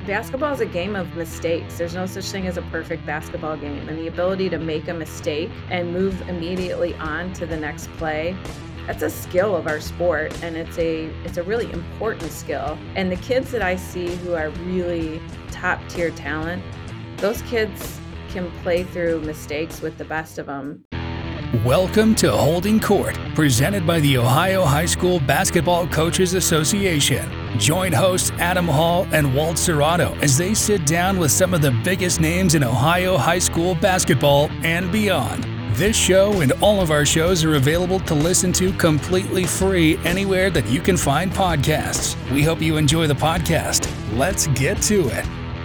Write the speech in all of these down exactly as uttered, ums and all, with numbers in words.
Basketball is a game of mistakes. There's no such thing as a perfect basketball game. And the ability to make a mistake and move immediately on to the next play, that's a skill of our sport. And it's a it's a really important skill. And the kids that I see who are really top tier talent, those kids can play through mistakes with the best of them. Welcome to Holding Court, presented by the Ohio High School Basketball Coaches Association. Join hosts Adam Hall and Walt Serrato as they sit down with some of the biggest names in Ohio high school basketball and beyond. This show and all of our shows are available to listen to completely free anywhere that you can find podcasts. We hope you enjoy the podcast. Let's get to it.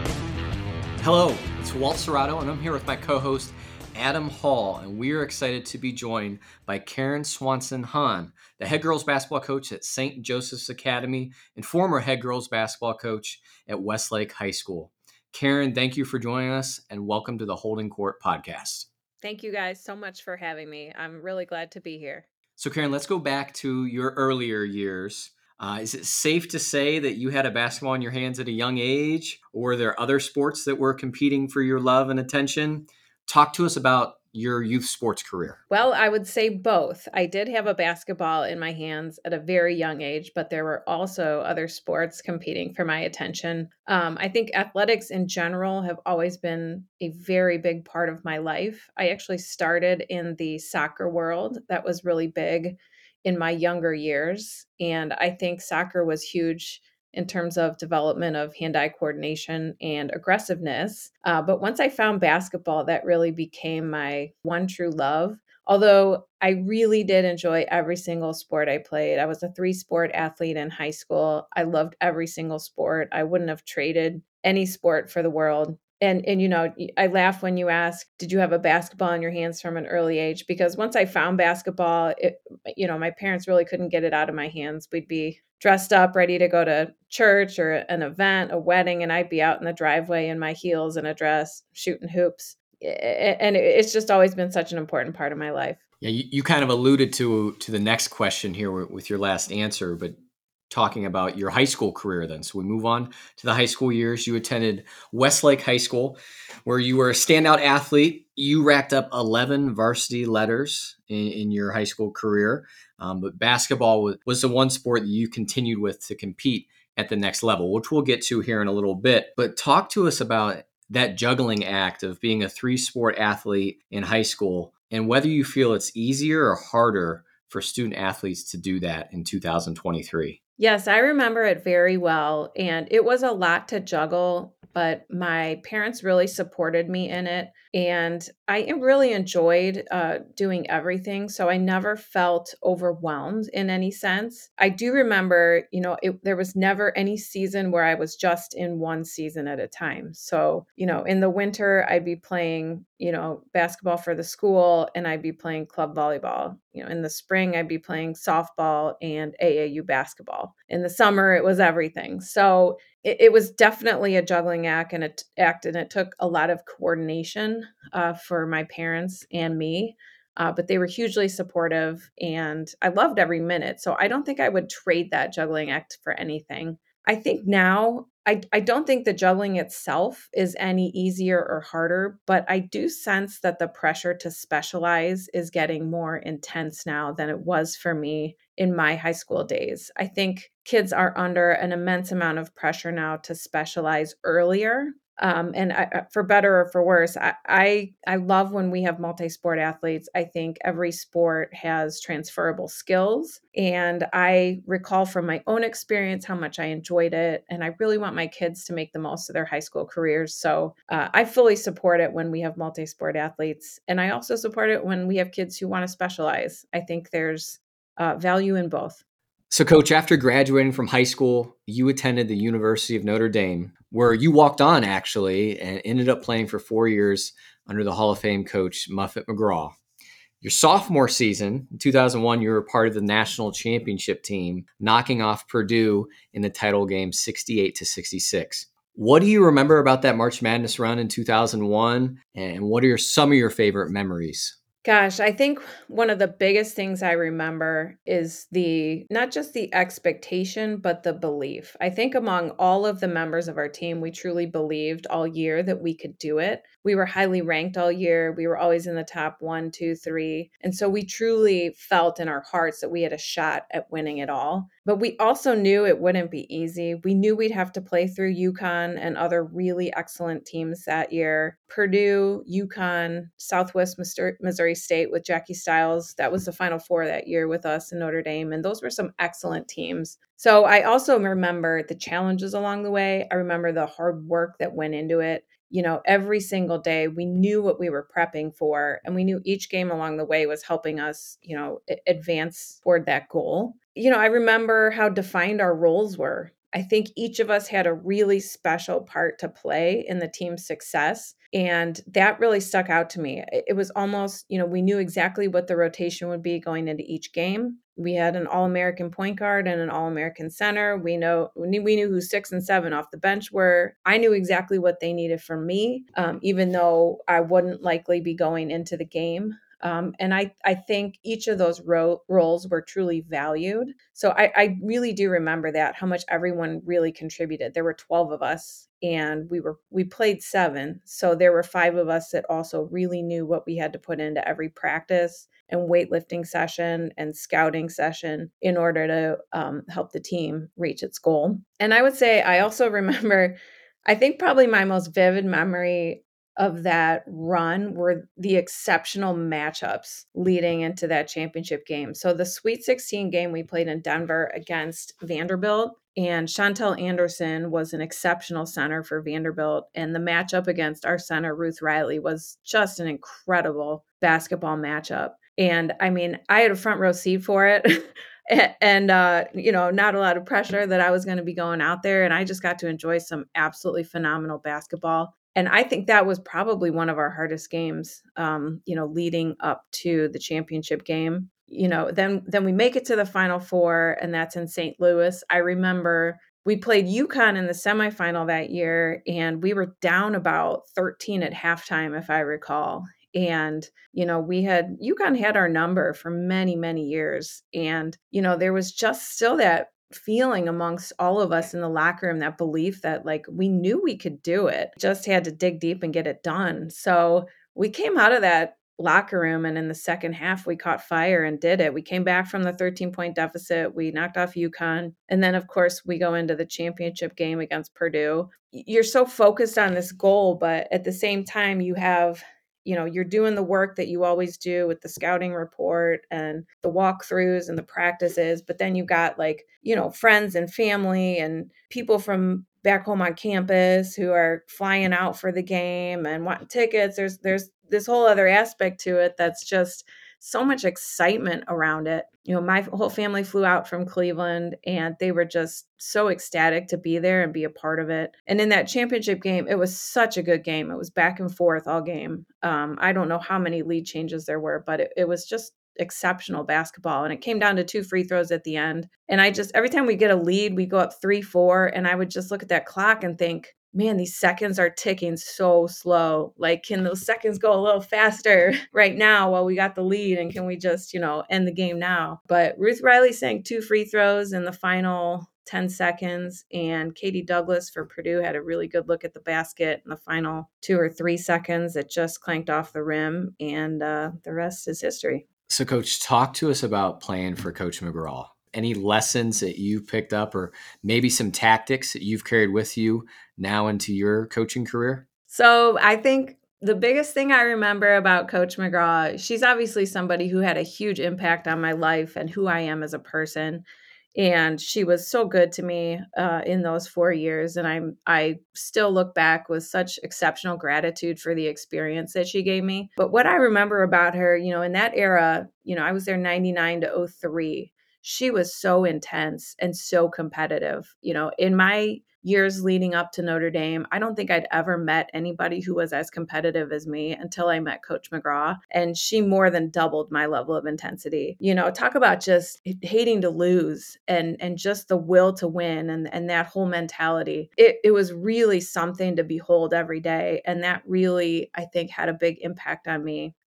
Hello, it's Walt Serrato, and I'm here with my co-host Adam Hall, and we are excited to be joined by Karen Swanson Hahn, the head girls basketball coach at Saint Joseph's Academy and former head girls basketball coach at Westlake High School. Karen, thank you for joining us, and welcome to the Holding Court podcast. Thank you guys so much for having me. I'm really glad to be here. So Karen, let's go back to your earlier years. Uh, is it safe to say that you had a basketball in your hands at a young age, or were there other sports that were competing for your love and attention? Talk to us about your youth sports career. Well, I would say both. I did have a basketball in my hands at a very young age, but there were also other sports competing for my attention. Um, I think athletics in general have always been a very big part of my life. I actually started in the soccer world. That was really big in my younger years. And I think soccer was huge in terms of development of hand-eye coordination and aggressiveness. Uh, but once I found basketball, that really became my one true love. Although I really did enjoy every single sport I played. I was a three-sport athlete in high school. I loved every single sport. I wouldn't have traded any sport for the world. And, and you know, I laugh when you ask, did you have a basketball in your hands from an early age? Because once I found basketball, it, you know, my parents really couldn't get it out of my hands. We'd be dressed up, ready to go to church or an event, a wedding, and I'd be out in the driveway in my heels and a dress, shooting hoops. And it's just always been such an important part of my life. Yeah, you, you kind of alluded to to the next question here with your last answer, but talking about your high school career then. So we move on to the high school years. You attended Westlake High School, where you were a standout athlete. You racked up eleven varsity letters in, in your high school career. Um, but basketball was, was the one sport that you continued with to compete at the next level, which we'll get to here in a little bit. But talk to us about that juggling act of being a three-sport athlete in high school and whether you feel it's easier or harder for student athletes to do that in two thousand twenty-three. Yes, I remember it very well. And it was a lot to juggle, but my parents really supported me in it. And I really enjoyed uh, doing everything. So I never felt overwhelmed in any sense. I do remember, you know, it, there was never any season where I was just in one season at a time. So, you know, in the winter, I'd be playing, you know, basketball for the school and I'd be playing club volleyball. You know, in the spring, I'd be playing softball and A A U basketball. In the summer, it was everything. So it, it was definitely a juggling act, and it act, and it took a lot of coordination uh, for my parents and me. Uh, but they were hugely supportive, and I loved every minute. So I don't think I would trade that juggling act for anything. I think now, I, I don't think the juggling itself is any easier or harder, but I do sense that the pressure to specialize is getting more intense now than it was for me in my high school days. I think kids are under an immense amount of pressure now to specialize earlier. Um, and I, for better or for worse, I, I I love when we have multi-sport athletes. I think every sport has transferable skills. And I recall from my own experience how much I enjoyed it. And I really want my kids to make the most of their high school careers. So uh, I fully support it when we have multi-sport athletes. And I also support it when we have kids who want to specialize. I think there's uh, value in both. So, Coach, after graduating from high school, you attended the University of Notre Dame, where you walked on, actually, and ended up playing for four years under the Hall of Fame coach, Muffet McGraw. Your sophomore season, in two thousand one, you were part of the national championship team, knocking off Purdue in the title game sixty-eight to sixty-six. What do you remember about that March Madness run in two thousand one, and what are your, some of your favorite memories? Gosh, I think one of the biggest things I remember is the not just the expectation, but the belief. I think among all of the members of our team, we truly believed all year that we could do it. We were highly ranked all year. We were always in the top one, two, three. And so we truly felt in our hearts that we had a shot at winning it all. But we also knew it wouldn't be easy. We knew we'd have to play through UConn and other really excellent teams that year. Purdue, UConn, Southwest Missouri State with Jackie Stiles. That was the Final Four that year with us in Notre Dame. And those were some excellent teams. So I also remember the challenges along the way. I remember the hard work that went into it. You know, every single day we knew what we were prepping for, and we knew each game along the way was helping us, you know, advance toward that goal. You know, I remember how defined our roles were. I think each of us had a really special part to play in the team's success. And that really stuck out to me. It was almost, you know, we knew exactly what the rotation would be going into each game. We had an All-American point guard and an All-American center. We know we knew, we knew who six and seven off the bench were. I knew exactly what they needed from me, um, even though I wouldn't likely be going into the game. Um, and I, I think each of those ro- roles were truly valued. So I, I really do remember that, how much everyone really contributed. There were twelve of us and we were we played seven. So there were five of us that also really knew what we had to put into every practice and weightlifting session and scouting session in order to um, help the team reach its goal. And I would say I also remember, I think probably my most vivid memory of that run were the exceptional matchups leading into that championship game. So the Sweet sixteen game we played in Denver against Vanderbilt, and Chantel Anderson was an exceptional center for Vanderbilt. And the matchup against our center, Ruth Riley, was just an incredible basketball matchup. And I mean, I had a front row seat for it. And, uh, you know, not a lot of pressure that I was going to be going out there. And I just got to enjoy some absolutely phenomenal basketball. And I think that was probably one of our hardest games, um, you know, leading up to the championship game. You know, then then we make it to the Final Four, and that's in Saint Louis. I remember we played UConn in the semifinal that year, and we were down about thirteen at halftime, if I recall. And, you know, we had, UConn had our number for many, many years. And, you know, there was just still that feeling amongst all of us in the locker room, that belief that like we knew we could do it, just had to dig deep and get it done. So we came out of that locker room, and in the second half we caught fire and did it. We came back from the thirteen point deficit. We knocked off UConn. And then of course we go into the championship game against Purdue. You're so focused on this goal, but at the same time you have, you know, you're doing the work that you always do with the scouting report and the walkthroughs and the practices. But then you got like, you know, friends and family and people from back home on campus who are flying out for the game and wanting tickets. There's, there's this whole other aspect to it that's just so much excitement around it. You know, my whole family flew out from Cleveland, and they were just so ecstatic to be there and be a part of it. And in that championship game, it was such a good game. It was back and forth all game. Um, I don't know how many lead changes there were, but it, it was just exceptional basketball. And it came down to two free throws at the end. And I just, every time we get a lead, we go up three, four, and I would just look at that clock and think, man, these seconds are ticking so slow. Like, can those seconds go a little faster right now while we got the lead? And can we just, you know, end the game now? But Ruth Riley sank two free throws in the final ten seconds. And Katie Douglas for Purdue had a really good look at the basket in the final two or three seconds. It just clanked off the rim, and uh, the rest is history. So, Coach, talk to us about playing for Coach McGraw. Any lessons that you picked up, or maybe some tactics that you've carried with you now into your coaching career? So I think the biggest thing I remember about Coach McGraw, she's obviously somebody who had a huge impact on my life and who I am as a person. And she was so good to me uh, in those four years. And I'm, I still look back with such exceptional gratitude for the experience that she gave me. But what I remember about her, you know, in that era, you know, I was there ninety-nine to oh three. She was so intense and so competitive. You know, in my years leading up to Notre Dame, I don't think I'd ever met anybody who was as competitive as me until I met Coach McGraw. And she more than doubled my level of intensity. You know, talk about just hating to lose and, and just the will to win and, and that whole mentality. It, it was really something to behold every day. And that really, I think, had a big impact on me.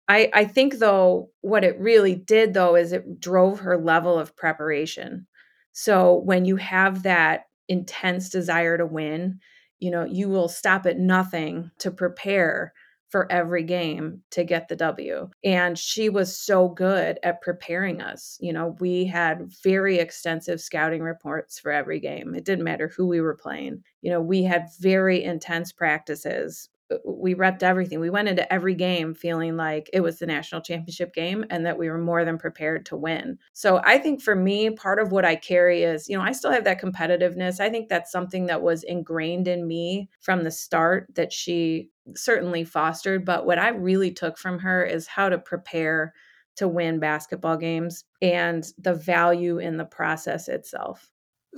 I, I think, though, what it really did, though, is it drove her level of preparation. So when you have that intense desire to win, you know, you will stop at nothing to prepare for every game to get the W. And she was so good at preparing us. You know, we had very extensive scouting reports for every game. It didn't matter who we were playing. You know, we had very intense practices. We repped everything. We went into every game feeling like it was the national championship game and that we were more than prepared to win. So I think for me, part of what I carry is, you know, I still have that competitiveness. I think that's something that was ingrained in me from the start that she certainly fostered. But what I really took from her is how to prepare to win basketball games and the value in the process itself.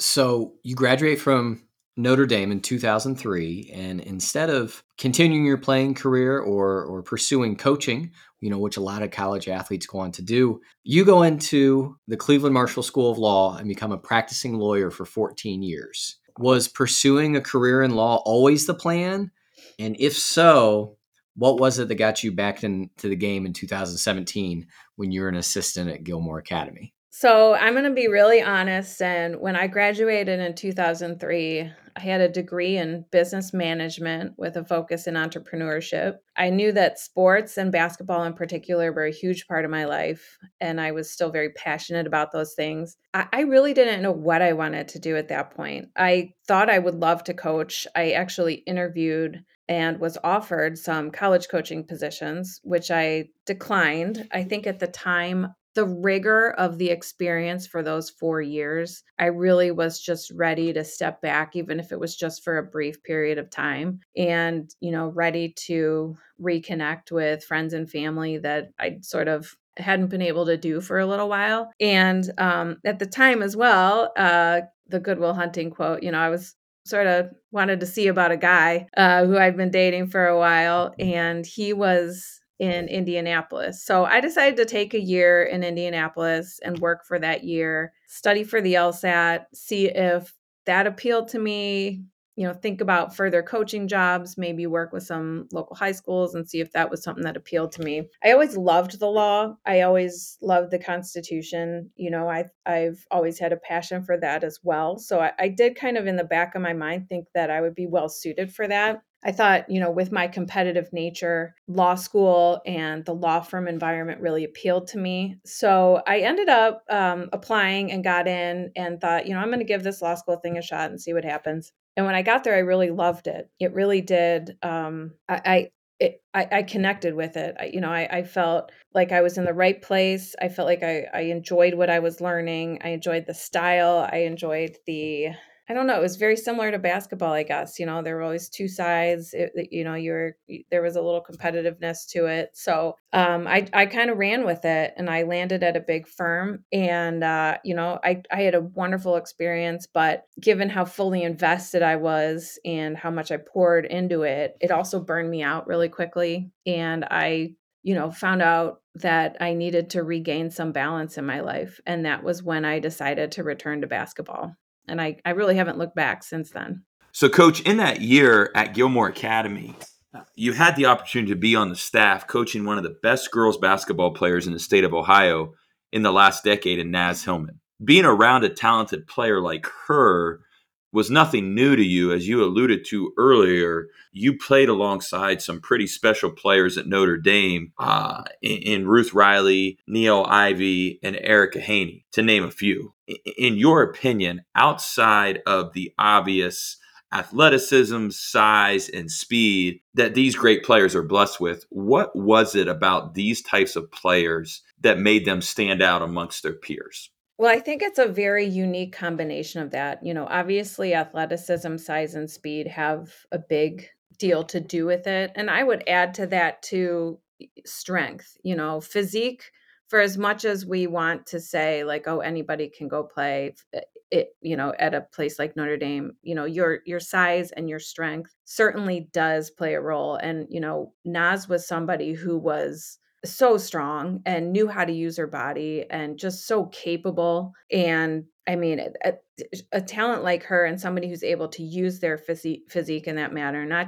So you graduate from Notre Dame in two thousand three, and instead of continuing your playing career or or pursuing coaching, you know, which a lot of college athletes go on to do, you go into the Cleveland Marshall School of Law and become a practicing lawyer for fourteen years. Was pursuing a career in law always the plan? And if so, what was it that got you back into the game in two thousand seventeen when you were an assistant at Gilmore Academy? So I'm going to be really honest. And when I graduated in two thousand three, I had a degree in business management with a focus in entrepreneurship. I knew that sports and basketball in particular were a huge part of my life, and I was still very passionate about those things. I, I really didn't know what I wanted to do at that point. I thought I would love to coach. I actually interviewed and was offered some college coaching positions, which I declined. I think at the time, the rigor of the experience for those four years, I really was just ready to step back, even if it was just for a brief period of time, and, you know, ready to reconnect with friends and family that I sort of hadn't been able to do for a little while. And um, at the time as well, uh, the Good Will Hunting quote, you know, I was sort of wanted to see about a guy uh, who I'd been dating for a while, and he was in Indianapolis. So I decided to take a year in Indianapolis and work for that year, study for the LSAT, see if that appealed to me, you know, think about further coaching jobs, maybe work with some local high schools and see if that was something that appealed to me. I always loved the law. I always loved the Constitution. You know, I, I've always had a passion for that as well. So I, I did kind of in the back of my mind think that I would be well suited for that. I thought, you know, with my competitive nature, law school and the law firm environment really appealed to me. So I ended up um, applying and got in and thought, you know, I'm going to give this law school thing a shot and see what happens. And when I got there, I really loved it. It really did. Um, I, I It, I, I connected with it. I, you know, I, I felt like I was in the right place. I felt like I, I enjoyed what I was learning. I enjoyed the style. I enjoyed the, I don't know. It was very similar to basketball, I guess. You know, there were always two sides. It, you know, you're there was a little competitiveness to it. So um, I I kind of ran with it, and I landed at a big firm. And uh, you know, I I had a wonderful experience. But given how fully invested I was and how much I poured into it, it also burned me out really quickly. And I you know, found out that I needed to regain some balance in my life. And that was when I decided to return to basketball. And I, I really haven't looked back since then. So, Coach, in that year at Gilmore Academy, you had the opportunity to be on the staff coaching one of the best girls basketball players in the state of Ohio in the last decade in Naz Hillman. Being around a talented player like her was nothing new to you. As you alluded to earlier, you played alongside some pretty special players at Notre Dame uh, in, in Ruth Riley, Neil Ivey, and Erica Haney, to name a few. In your opinion, outside of the obvious athleticism, size, and speed that these great players are blessed with, what was it about these types of players that made them stand out amongst their peers? Well, I think it's a very unique combination of that. You know, obviously athleticism, size, and speed have a big deal to do with it. And I would add to that too strength, you know, physique. For as much as we want to say like, oh, anybody can go play it, you know, at a place like Notre Dame, you know, your your size and your strength certainly does play a role. And, you know, Naz was somebody who was so strong and knew how to use her body and just so capable. And I mean, a, a talent like her and somebody who's able to use their physique, physique in that manner, not just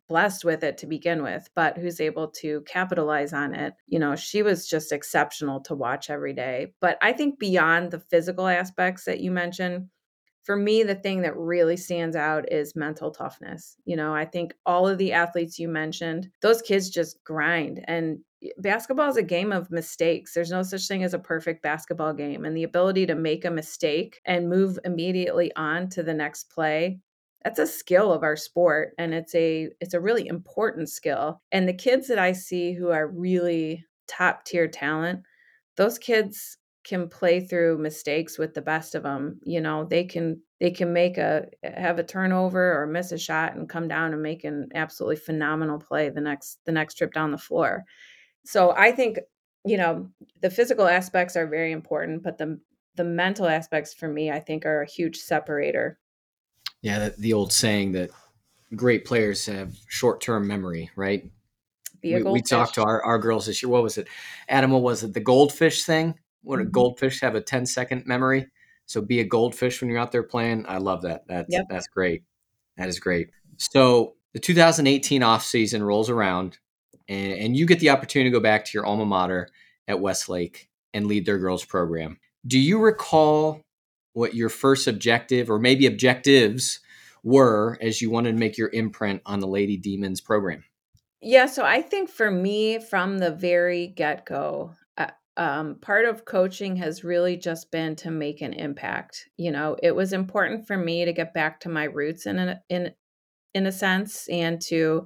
blessed with it to begin with, but who's able to capitalize on it. You know, she was just exceptional to watch every day. But I think beyond the physical aspects that you mentioned, for me, the thing that really stands out is mental toughness. You know, I think all of the athletes you mentioned, those kids just grind. And basketball is a game of mistakes. There's no such thing as a perfect basketball game. And the ability to make a mistake and move immediately on to the next play, that's a skill of our sport. And it's a it's a really important skill. And the kids that I see who are really top tier talent, those kids can play through mistakes with the best of them. You know, they can they can make a have a turnover or miss a shot and come down and make an absolutely phenomenal play the next the next trip down the floor. So I think, you know, the physical aspects are very important, but the the mental aspects for me, I think, are a huge separator. Yeah, the, the old saying that great players have short-term memory, right? Be a We, we talked to goldfish. our, our girls this year. What was it? Adam, what was it? The goldfish thing? What a Mhm. goldfish have a ten second memory. So be a goldfish when you're out there playing. I love that. That's, Yep. that's great. That is great. So the two thousand eighteen off season rolls around and, and you get the opportunity to go back to your alma mater at Westlake and lead their girls program. Do you recall what your first objective or maybe objectives were as you wanted to make your imprint on the Lady Demons program? Yeah, so I think for me, from the very get-go, uh, um, part of coaching has really just been to make an impact. You know, it was important for me to get back to my roots in a, in in a sense, and to,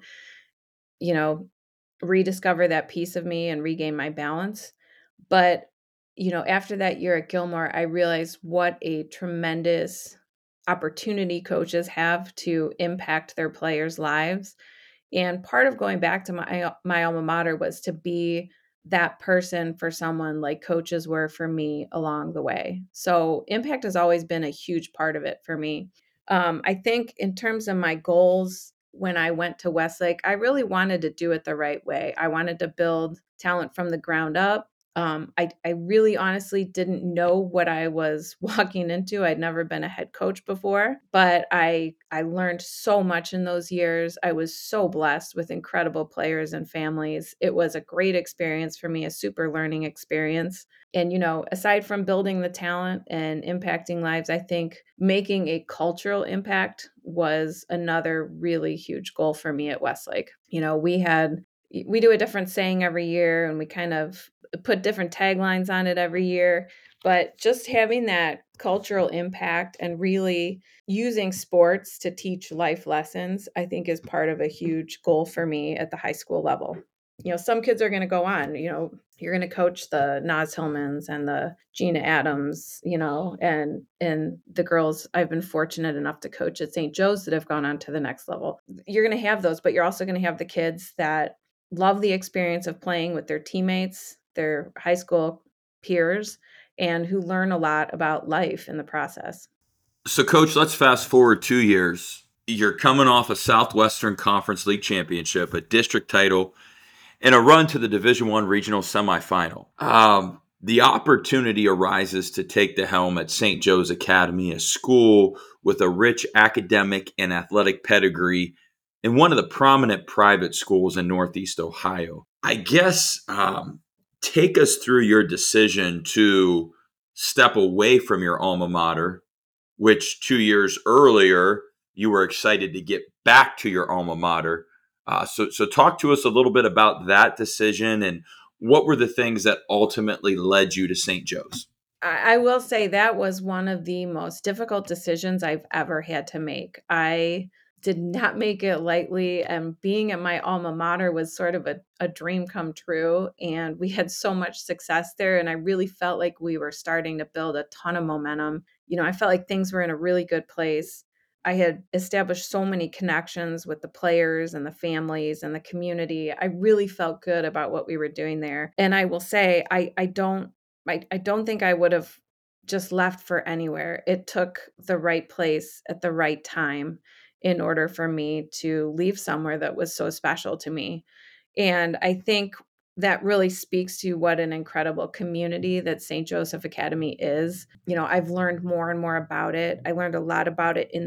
you know, rediscover that piece of me and regain my balance. But, you know, after that year at Gilmore, I realized what a tremendous opportunity coaches have to impact their players' lives. And part of going back to my my alma mater was to be that person for someone like coaches were for me along the way. So impact has always been a huge part of it for me. Um, I think in terms of my goals when I went to Westlake, I really wanted to do it the right way. I wanted to build talent from the ground up. Um, I, I really honestly didn't know what I was walking into. I'd never been a head coach before, but I I learned so much in those years. I was so blessed with incredible players and families. It was a great experience for me, a super learning experience. And, you know, aside from building the talent and impacting lives, I think making a cultural impact was another really huge goal for me at Westlake. You know, we had we do a different saying every year and we kind of put different taglines on it every year, but just having that cultural impact and really using sports to teach life lessons, I think is part of a huge goal for me at the high school level. You know, some kids are going to go on, you know, you're going to coach the Naz Hillmans and the Gina Adams, you know, and and the girls I've been fortunate enough to coach at Saint Joe's that have gone on to the next level. You're going to have those, but you're also going to have the kids that love the experience of playing with their teammates, their high school peers, and who learn a lot about life in the process. So, Coach, let's fast forward two years. You're coming off a Southwestern Conference League championship, a district title, and a run to the Division One regional semifinal. Um, the opportunity arises to take the helm at Saint Joe's Academy, a school with a rich academic and athletic pedigree, and one of the prominent private schools in Northeast Ohio. I guess um, take us through your decision to step away from your alma mater, which two years earlier you were excited to get back to your alma mater. Uh, so, so talk to us a little bit about that decision and what were the things that ultimately led you to Saint Joe's? I, I will say that was one of the most difficult decisions I've ever had to make. I did not make it lightly, and being at my alma mater was sort of a, a dream come true. And we had so much success there, and I really felt like we were starting to build a ton of momentum. You know, I felt like things were in a really good place. I had established so many connections with the players and the families and the community. I really felt good about what we were doing there. And I will say, I, I don't, I, I don't think I would have just left for anywhere. It took the right place at the right time in order for me to leave somewhere that was so special to me. And I think that really speaks to what an incredible community that Saint Joseph Academy is. You know, I've learned more and more about it. I learned a lot about it in that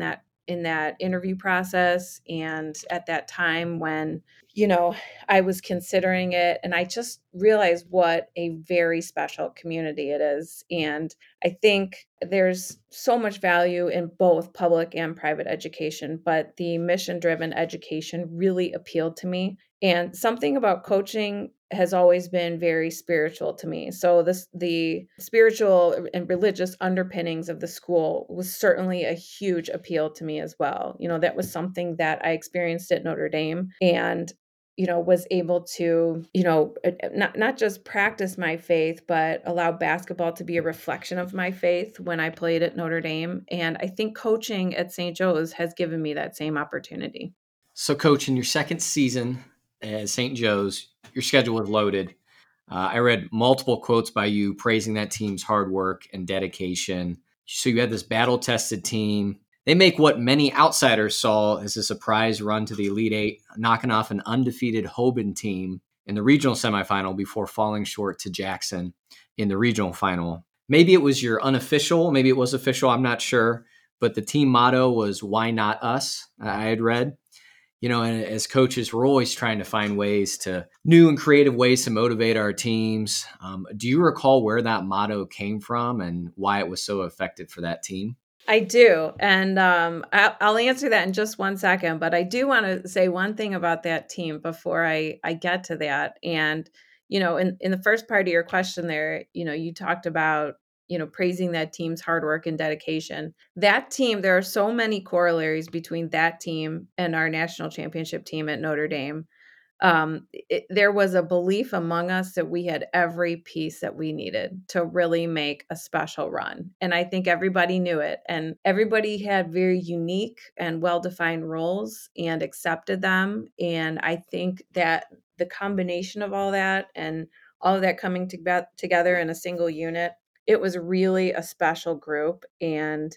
in that interview process and at that time when, you know, I was considering it, and I just realized what a very special community it is. And I think there's so much value in both public and private education, but the mission-driven education really appealed to me. And something about coaching has always been very spiritual to me. So this the spiritual and religious underpinnings of the school was certainly a huge appeal to me as well. You know, that was something that I experienced at Notre Dame, and you know, was able to, you know, not not just practice my faith, but allow basketball to be a reflection of my faith when I played at Notre Dame. And I think coaching at Saint Joe's has given me that same opportunity. So, Coach, in your second season at Saint Joe's, your schedule was loaded. Uh, I read multiple quotes by you praising that team's hard work and dedication. So you had this battle-tested team. They make what many outsiders saw as a surprise run to the Elite Eight, knocking off an undefeated Hoban team in the regional semifinal before falling short to Jackson in the regional final. Maybe it was your unofficial, maybe it was official, I'm not sure, but the team motto was "Why not us?" I had read. You know, and as coaches, we're always trying to find ways to new and creative ways to motivate our teams. Um, do you recall where that motto came from and why it was so effective for that team? I do. And um, I'll, I'll answer that in just one second. But I do want to say one thing about that team before I, I get to that. And, you know, in, in the first part of your question there, you know, you talked about, you know, praising that team's hard work and dedication. That team, there are so many corollaries between that team and our national championship team at Notre Dame. Um, it, there was a belief among us that we had every piece that we needed to really make a special run. And I think everybody knew it. And everybody had very unique and well-defined roles and accepted them. And I think that the combination of all that and all of that coming to- together in a single unit, it was really a special group. And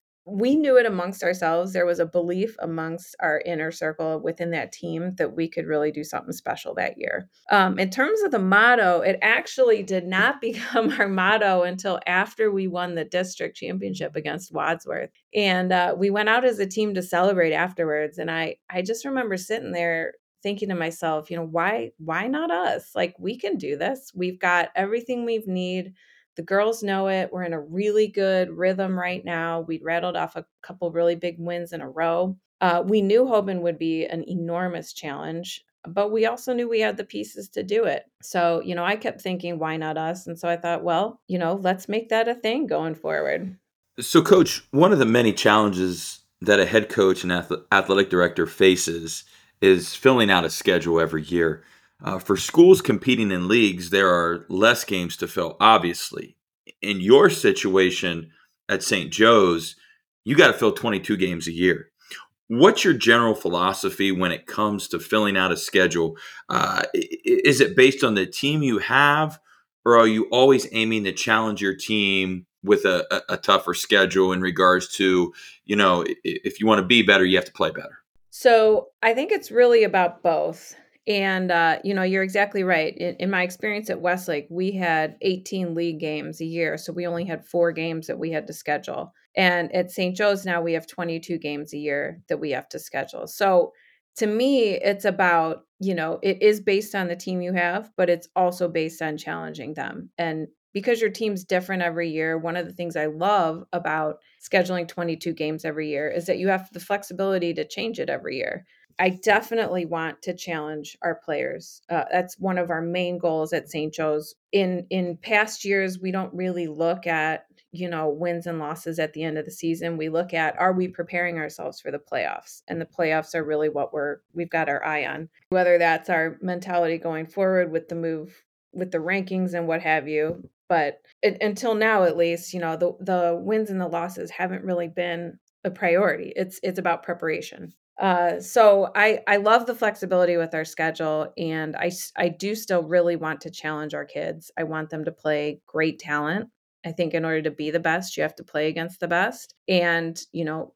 we knew it amongst ourselves. There was a belief amongst our inner circle within that team that we could really do something special that year. Um, in terms of the motto, it actually did not become our motto until after we won the district championship against Wadsworth. And uh, we went out as a team to celebrate afterwards. And I, I just remember sitting there thinking to myself, you know, why, why not us? Like, we can do this. We've got everything we need. The girls know it. We're in a really good rhythm right now. We'd rattled off a couple really big wins in a row. Uh, we knew Hoban would be an enormous challenge, but we also knew we had the pieces to do it. So, you know, I kept thinking, why not us? And so I thought, well, you know, let's make that a thing going forward. So, Coach, one of the many challenges that a head coach and athletic director faces is filling out a schedule every year. Uh, for schools competing in leagues, there are less games to fill, obviously. In your situation at Saint Joe's, you got to fill twenty-two games a year. What's your general philosophy when it comes to filling out a schedule? Uh, is it based on the team you have, or are you always aiming to challenge your team with a, a, a tougher schedule in regards to, you know, if you want to be better, you have to play better? So I think it's really about both. And, uh, you know, you're exactly right. In, in my experience at Westlake, we had eighteen league games a year. So we only had four games that we had to schedule. And at Saint Joe's now we have twenty-two games a year that we have to schedule. So to me, it's about, you know, it is based on the team you have, but it's also based on challenging them. And because your team's different every year, one of the things I love about scheduling twenty-two games every year is that you have the flexibility to change it every year. I definitely want to challenge our players. Uh, that's one of our main goals at Saint Joe's. In in past years, we don't really look at, you know, wins and losses at the end of the season. We look at, are we preparing ourselves for the playoffs? And the playoffs are really what we're we've got our eye on. Whether that's our mentality going forward with the move with the rankings and what have you. But it, until now, at least, you know, the the wins and the losses haven't really been a priority. It's it's about preparation. Uh, so I, I love the flexibility with our schedule, and I, I do still really want to challenge our kids. I want them to play great talent. I think in order to be the best, you have to play against the best. And, you know,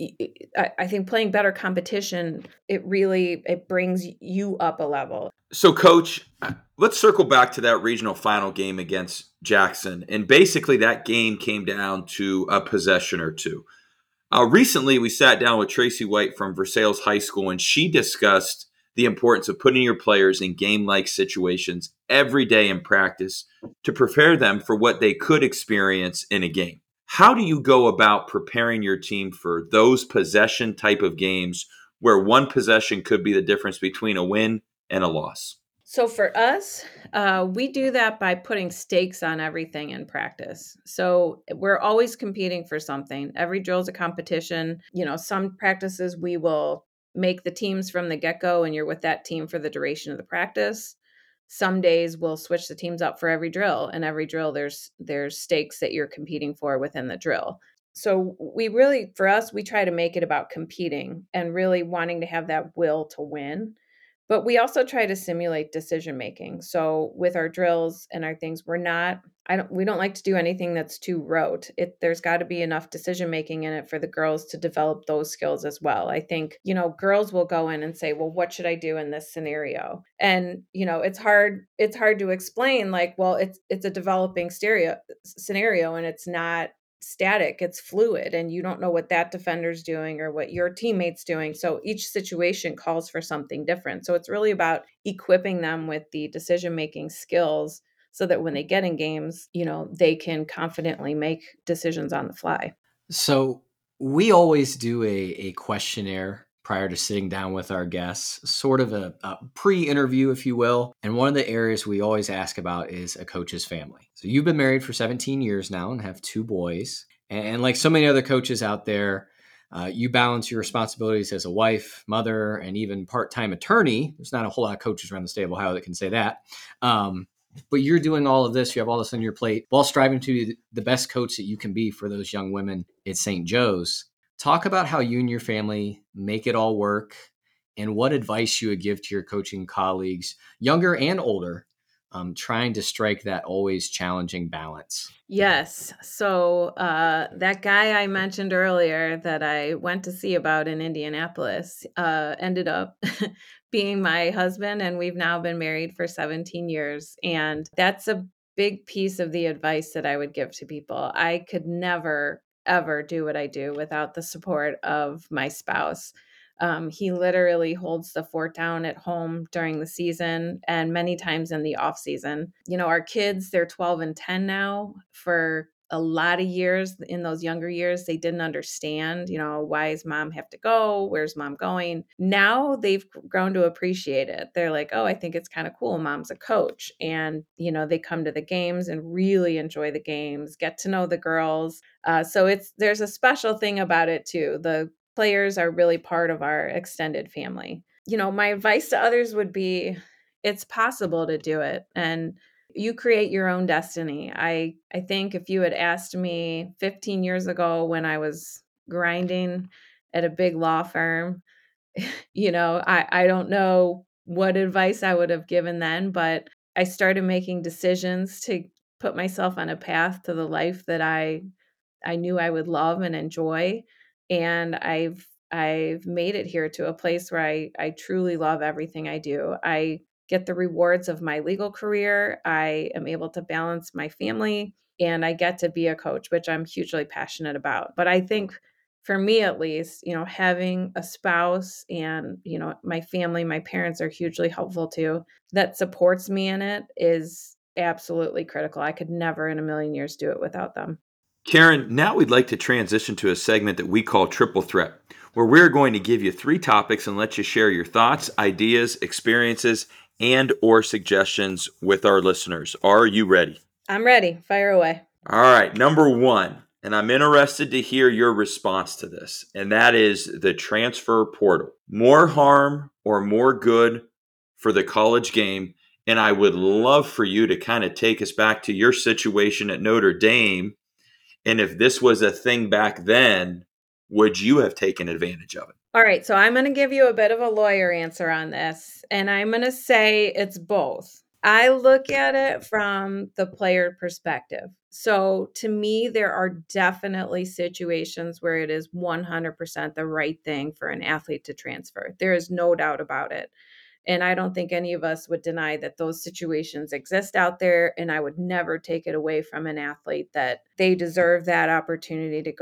I, I think playing better competition, it really, it brings you up a level. So, Coach, let's circle back to that regional final game against Jackson. And basically that game came down to a possession or two. Uh, recently, we sat down with Tracy White from Versailles High School, and she discussed the importance of putting your players in game-like situations every day in practice to prepare them for what they could experience in a game. How do you go about preparing your team for those possession type of games where one possession could be the difference between a win and a loss? So for us, uh, we do that by putting stakes on everything in practice. So we're always competing for something. Every drill is a competition. You know, some practices we will make the teams from the get-go and you're with that team for the duration of the practice. Some days we'll switch the teams up for every drill, and every drill there's there's stakes that you're competing for within the drill. So we really, for us, we try to make it about competing and really wanting to have that will to win. But we also try to simulate decision making. So with our drills and our things, we're not, I don't, we don't like to do anything that's too rote. It, there's got to be enough decision making in it for the girls to develop those skills as well. I think, you know, girls will go in and say, well, what should I do in this scenario? And, you know, it's hard, it's hard to explain like, well, it's, it's a developing stereo scenario and it's not static, it's fluid, and you don't know what that defender's doing or what your teammate's doing. So each situation calls for something different. So it's really about equipping them with the decision-making skills so that when they get in games, you know, they can confidently make decisions on the fly. So we always do a, a questionnaire prior to sitting down with our guests, sort of a, a pre-interview, if you will. And one of the areas we always ask about is a coach's family. So you've been married for seventeen years now and have two boys. And like so many other coaches out there, uh, you balance your responsibilities as a wife, mother, and even part-time attorney. There's not a whole lot of coaches around the state of Ohio that can say that. Um, but you're doing all of this. You have all this on your plate while striving to be the best coach that you can be for those young women at Saint Joe's. Talk about how you and your family make it all work and what advice you would give to your coaching colleagues, younger and older, um, trying to strike that always challenging balance. Yes. So uh, that guy I mentioned earlier that I went to see about in Indianapolis uh, ended up being my husband, and we've now been married for seventeen years. And that's a big piece of the advice that I would give to people. I could never, ever do what I do without the support of my spouse. Um, he literally holds the fort down at home during the season and many times in the off season. You know, our kids, they're twelve and ten now. For a lot of years, in those younger years, they didn't understand, you know, why does mom have to go? Where's mom going? Now they've grown to appreciate it. They're like, oh, I think it's kind of cool. Mom's a coach. And, you know, they come to the games and really enjoy the games, get to know the girls. Uh, so it's, there's a special thing about it too. The players are really part of our extended family. You know, my advice to others would be it's possible to do it and you create your own destiny. I I think if you had asked me fifteen years ago when I was grinding at a big law firm, you know, I I don't know what advice I would have given then, but I started making decisions to put myself on a path to the life that I I knew I would love and enjoy. And I've I've made it here to a place where I I truly love everything I do. I get the rewards of my legal career. I am able to balance my family and I get to be a coach, which I'm hugely passionate about. But I think for me at least, you know, having a spouse and, you know, my family, my parents are hugely helpful too, that supports me in it is absolutely critical. I could never in a million years do it without them. Karen, now we'd like to transition to a segment that we call Triple Threat, where we're going to give you three topics and let you share your thoughts, ideas, experiences, and or suggestions with our listeners. Are you ready? I'm ready. Fire away. All right, number one, and I'm interested to hear your response to this, and that is the transfer portal. More harm or more good for the college game? And I would love for you to kind of take us back to your situation at Notre Dame. And if this was a thing back then, would you have taken advantage of it? All right. So I'm going to give you a bit of a lawyer answer on this. And I'm going to say it's both. I look at it from the player perspective. So to me, there are definitely situations where it is one hundred percent the right thing for an athlete to transfer. There is no doubt about it. And I don't think any of us would deny that those situations exist out there. And I would never take it away from an athlete that they deserve that opportunity to go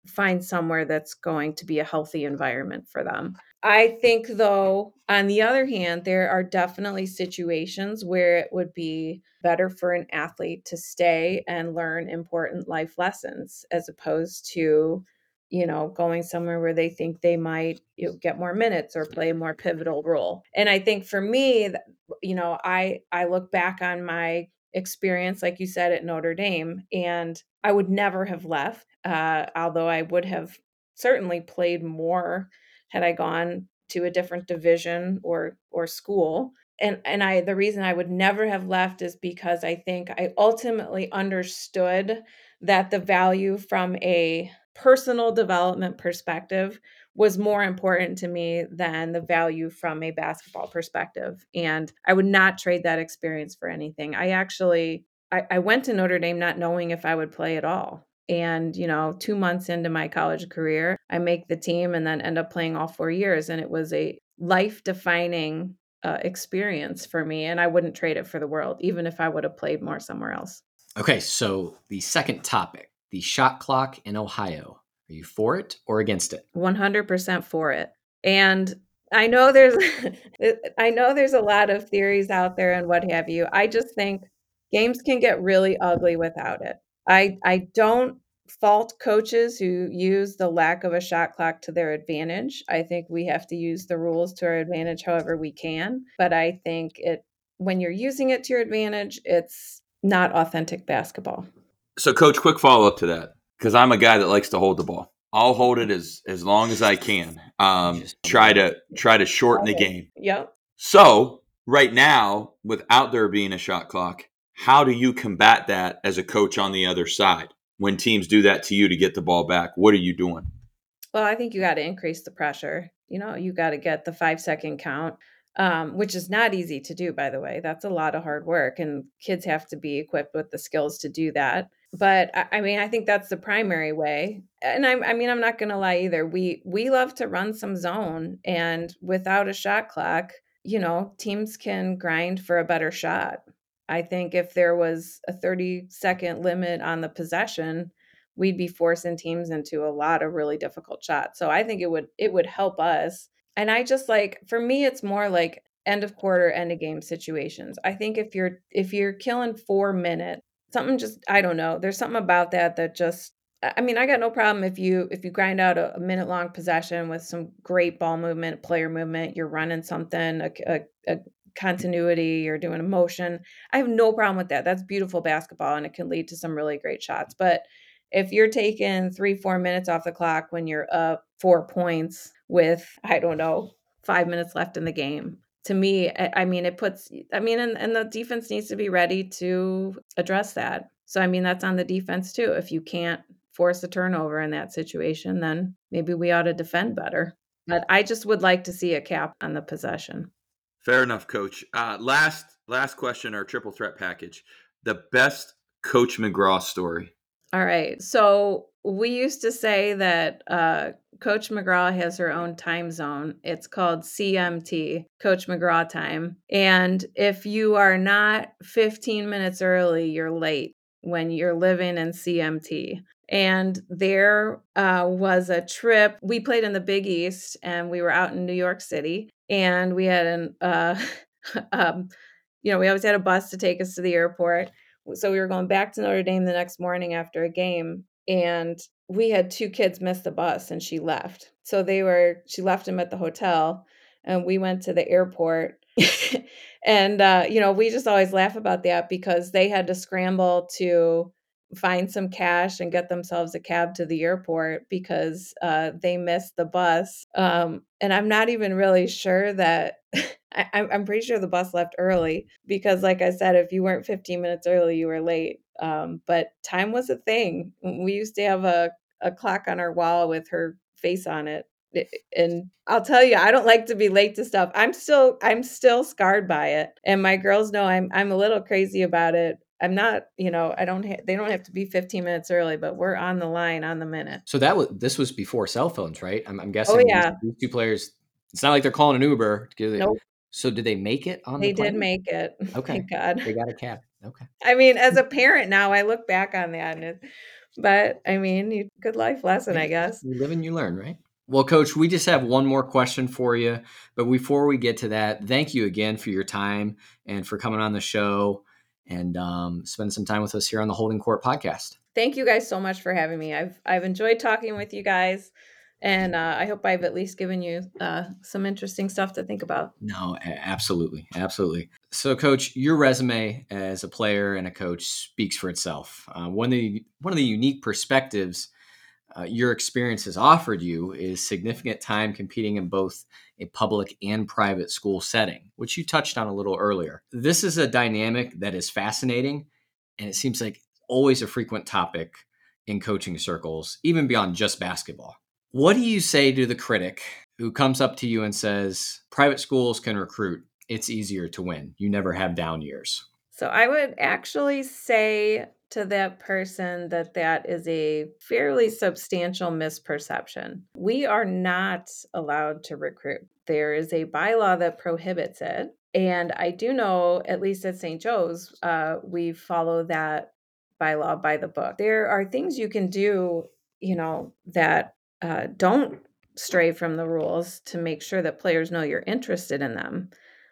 find somewhere that's going to be a healthy environment for them. I think, though, on the other hand, there are definitely situations where it would be better for an athlete to stay and learn important life lessons as opposed to, you know, going somewhere where they think they might, you know, get more minutes or play a more pivotal role. And I think for me, you know, I I look back on my experience, like you said, at Notre Dame, and I would never have left, uh, although I would have certainly played more had I gone to a different division or or school. And and I the reason I would never have left is because I think I ultimately understood that the value from a personal development perspective was more important to me than the value from a basketball perspective. And I would not trade that experience for anything. I actually I, I went to Notre Dame not knowing if I would play at all. And, you know, two months into my college career, I make the team and then end up playing all four years. And it was a life defining uh, experience for me. And I wouldn't trade it for the world, even if I would have played more somewhere else. Okay, so the second topic, the shot clock in Ohio. Are you for it or against it? one hundred percent for it. And I know there's I know there's a lot of theories out there and what have you. I just think games can get really ugly without it. I I don't fault coaches who use the lack of a shot clock to their advantage. I think we have to use the rules to our advantage however we can, but I think it when you're using it to your advantage, it's not authentic basketball. So, Coach, quick follow-up to that, because I'm a guy that likes to hold the ball. I'll hold it as, as long as I can. Um, try to try to shorten the game. Yep. So, right now, without there being a shot clock, how do you combat that as a coach on the other side? When teams do that to you to get the ball back, what are you doing? Well, I think you got to increase the pressure. You know, you got to get the five second count, um, which is not easy to do, by the way. That's a lot of hard work, and kids have to be equipped with the skills to do that. But I, I mean, I think that's the primary way. And I, I mean, I'm not going to lie either. We we love to run some zone, and without a shot clock, you know, teams can grind for a better shot. I think if there was a thirty second limit on the possession, we'd be forcing teams into a lot of really difficult shots. So I think it would it would help us. And I just like for me it's more like end of quarter, end of game situations. I think if you're if you're killing four minutes, something just I don't know. There's something about that that just I mean, I got no problem if you if you grind out a, a minute long possession with some great ball movement, player movement, you're running something, a, a, a continuity, you're doing a motion. I have no problem with that. That's beautiful basketball and it can lead to some really great shots. But if you're taking three, four minutes off the clock when you're up four points with, I don't know, five minutes left in the game, to me, I, I mean, it puts, I mean, and, and the defense needs to be ready to address that. So, I mean, that's on the defense too. If you can't force a turnover in that situation, then maybe we ought to defend better. But I just would like to see a cap on the possession. Fair enough, Coach. Uh, last last question, our triple threat package. The best Coach McGraw story. All right. So we used to say that uh, Coach McGraw has her own time zone. It's called C M T, Coach McGraw time. And if you are not fifteen minutes early, you're late when you're living in C M T. And there uh, was a trip. We played in the Big East and we were out in New York City. And we had an, uh, um, you know, we always had a bus to take us to the airport. So we were going back to Notre Dame the next morning after a game, and we had two kids miss the bus and she left. So they were, she left them at the hotel and we went to the airport. and, uh, you know, we just always laugh about that because they had to scramble to find some cash and get themselves a cab to the airport because uh, they missed the bus. Um, and I'm not even really sure that I, I'm pretty sure the bus left early because, like I said, if you weren't fifteen minutes early, you were late. Um, but time was a thing. We used to have a, a clock on our wall with her face on it. And I'll tell you, I don't like to be late to stuff. I'm still, I'm still scarred by it. And my girls know I'm, I'm a little crazy about it. I'm not, you know, I don't, ha- they don't have to be fifteen minutes early, but we're on the line on the minute. So that was, this was before cell phones, right? I'm, I'm guessing oh, yeah. these, these two players, it's not like they're calling an Uber. To get Nope. So did they make it on they the plane? did make it. Okay. Thank God. They got a cab. Okay. I mean, as a parent now, I look back on that and it, But I mean, you, good life lesson, I guess. You live and you learn, right? Well, Coach, we just have one more question for you. But before we get to that, thank you again for your time and for coming on the show and um, spending some time with us here on the Holding Court podcast. Thank you guys so much for having me. I've I've enjoyed talking with you guys, and uh, I hope I've at least given you uh, some interesting stuff to think about. No, absolutely. Absolutely. So, Coach, your resume as a player and a coach speaks for itself. Uh, one of the, one of the unique perspectives Uh, your experience has offered you is significant time competing in both a public and private school setting, which you touched on a little earlier. This is a dynamic that is fascinating, and it seems like always a frequent topic in coaching circles, even beyond just basketball. What do you say to the critic who comes up to you and says, private schools can recruit, it's easier to win, you never have down years? So I would actually say to that person that that is a fairly substantial misperception. We are not allowed to recruit. There is a bylaw that prohibits it. And I do know, at least at Saint Joe's, uh, we follow that bylaw by the book. There are things you can do, you know, that uh, don't stray from the rules to make sure that players know you're interested in them.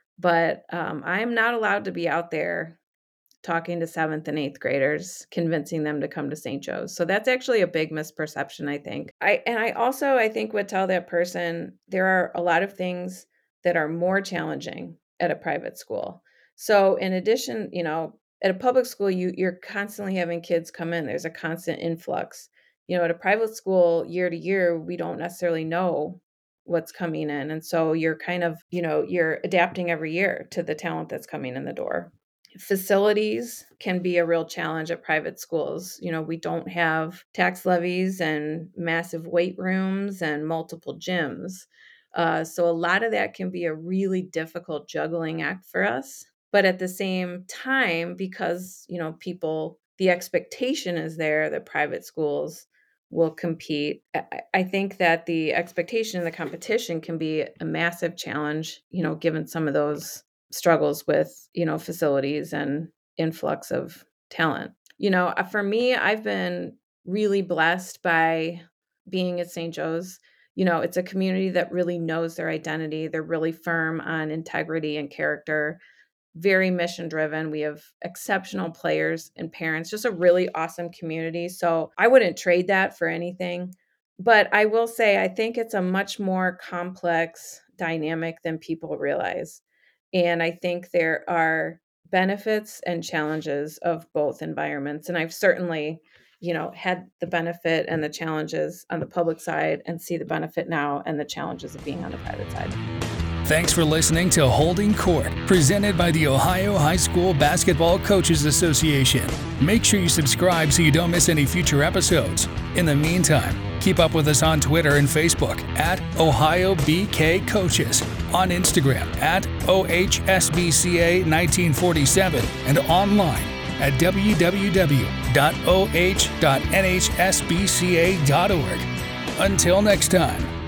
But um, I'm not allowed to be out there talking to seventh and eighth graders, convincing them to come to Saint Joe's. So that's actually a big misperception, I think. I and I also, I think, would tell that person there are a lot of things that are more challenging at a private school. So in addition, you know, at a public school, you you're constantly having kids come in. There's a constant influx. You know, at a private school, year to year, we don't necessarily know what's coming in. And so you're kind of, you know, you're adapting every year to the talent that's coming in the door. Facilities can be a real challenge at private schools. You know, we don't have tax levies and massive weight rooms and multiple gyms. Uh, so a lot of that can be a really difficult juggling act for us. But at the same time, because, you know, people, the expectation is there that private schools will compete. I, I think that the expectation and the competition can be a massive challenge, you know, given some of those struggles with, you know, facilities and influx of talent. You know, for me, I've been really blessed by being at Saint Joe's. You know, it's a community that really knows their identity. They're really firm on integrity and character, very mission driven. We have exceptional players and parents, just a really awesome community. So I wouldn't trade that for anything. But I will say, I think it's a much more complex dynamic than people realize. And I think there are benefits and challenges of both environments. And I've certainly, you know, had the benefit and the challenges on the public side and see the benefit now and the challenges of being on the private side. Thanks for listening to Holding Court, presented by the Ohio High School Basketball Coaches Association. Make sure you subscribe so you don't miss any future episodes. In the meantime, keep up with us on Twitter and Facebook at Ohio B K Coaches, on Instagram at O H S B C A nineteen forty-seven, and online at w w w dot o h dot n h s b c a dot org. Until next time.